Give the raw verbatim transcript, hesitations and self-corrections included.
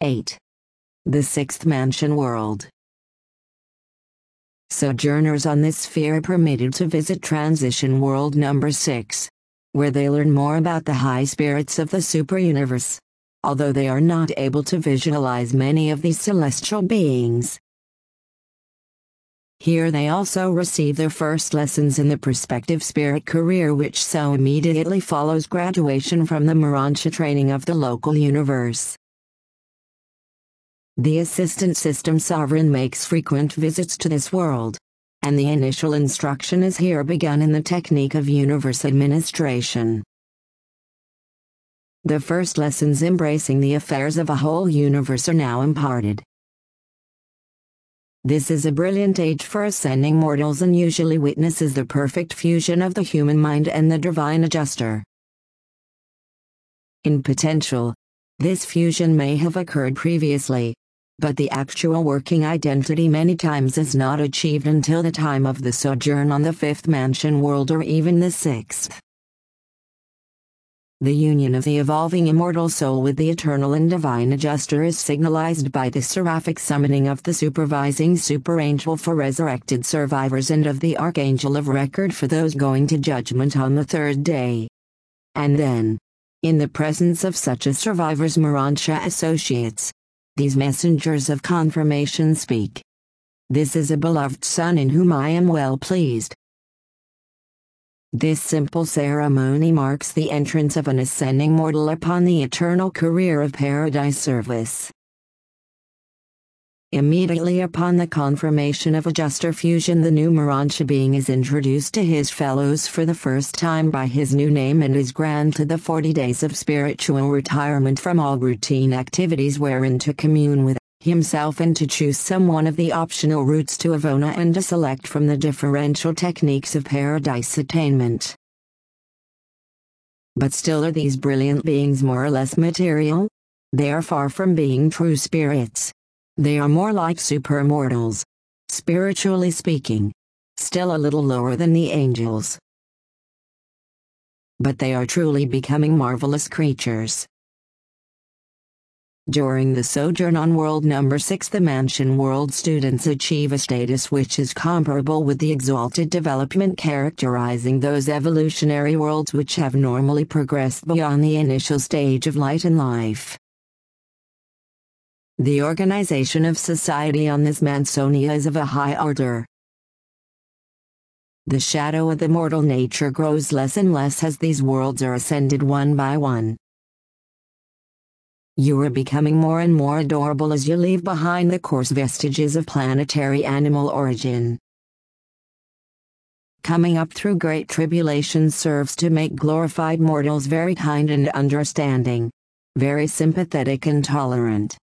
eight. The Sixth Mansion World. Sojourners on this sphere are permitted to visit Transition World number six, where they learn more about the high spirits of the super-universe, although they are not able to visualize many of these celestial beings. Here they also receive their first lessons in the prospective spirit career, which so immediately follows graduation from the Morontia training of the local universe. The Assistant System Sovereign makes frequent visits to this world, and the initial instruction is here begun in the technique of universe administration. The first lessons embracing the affairs of a whole universe are now imparted. This is a brilliant age for ascending mortals and usually witnesses the perfect fusion of the human mind and the divine adjuster. In potential, this fusion may have occurred previously, but the actual working identity many times is not achieved until the time of the sojourn on the fifth mansion world or even the sixth. The union of the evolving immortal soul with the eternal and divine adjuster is signalized by the seraphic summoning of the supervising superangel for resurrected survivors and of the archangel of record for those going to judgment on the third day. And then, in the presence of such a survivor's Morontia associates, these messengers of confirmation speak. This is a beloved son in whom I am well pleased. This simple ceremony marks the entrance of an ascending mortal upon the eternal career of paradise service. Immediately upon the confirmation of adjuster fusion, the new Morontia being is introduced to his fellows for the first time by his new name and is granted the forty days of spiritual retirement from all routine activities wherein to commune with himself and to choose some one of the optional routes to Avona and to select from the differential techniques of paradise attainment. But still, are these brilliant beings more or less material? They are far from being true spirits. They are more like supermortals, spiritually speaking, still a little lower than the angels. But they are truly becoming marvelous creatures. During the sojourn on world number six, the mansion world students achieve a status which is comparable with the exalted development characterizing those evolutionary worlds which have normally progressed beyond the initial stage of light and life. The organization of society on this Mansonia is of a high order. The shadow of the mortal nature grows less and less as these worlds are ascended one by one. You are becoming more and more adorable as you leave behind the coarse vestiges of planetary animal origin. Coming up through great tribulations serves to make glorified mortals very kind and understanding, very sympathetic and tolerant.